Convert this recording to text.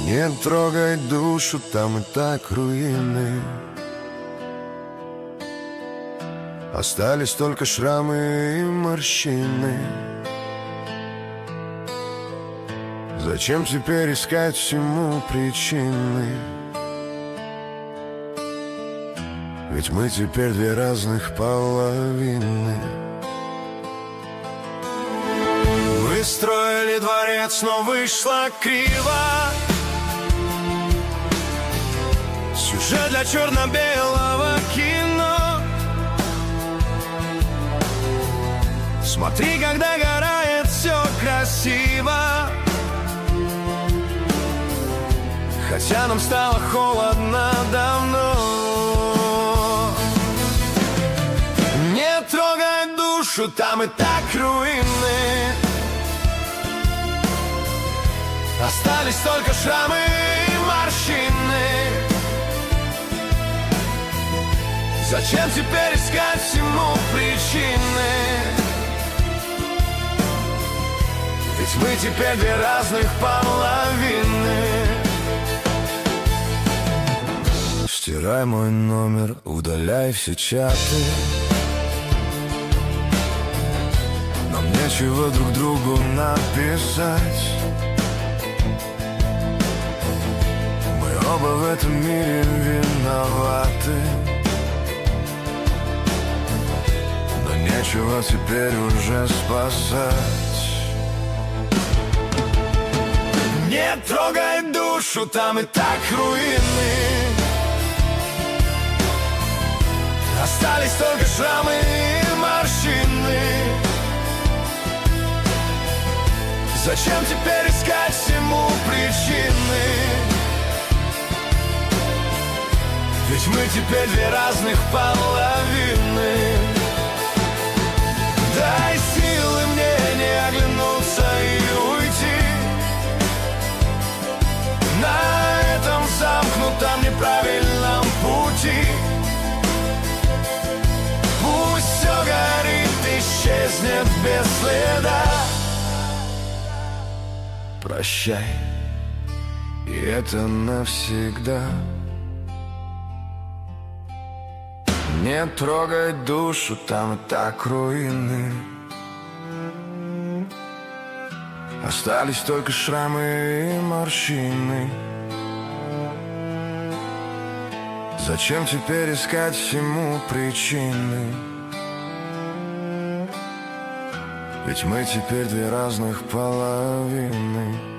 Не трогай душу, там и так руины. Остались только шрамы и морщины. Зачем теперь искать всему причины? Ведь мы теперь две разных половины. Мы строили дворец, но вышло криво. Сюжет для черно-белого кино. Смотри, когда горает, все красиво. Хотя нам стало холодно давно. Не трогай душу, там и так руины. Остались только шрамы и морщины. Зачем теперь искать всему причины? Ведь мы теперь две разных половины. Стирай мой номер, удаляй все чаты. Нам нечего друг другу написать. Мы оба в этом мире виноваты. Но нечего теперь уже спасать. Не трогай душу, там и так руины. Остались только шрамы и морщины. Зачем теперь искать всему причины? Ведь мы теперь две разных половины. Дай силы мне не оглянуться и уйти. На этом замкнутом неправильном пути. Пусть все горит, исчезнет без следа. Прощай, и это навсегда. Не трогай душу, там и так руины. Остались только шрамы и морщины. Зачем теперь искать всему причины? Ведь мы теперь две разных половины.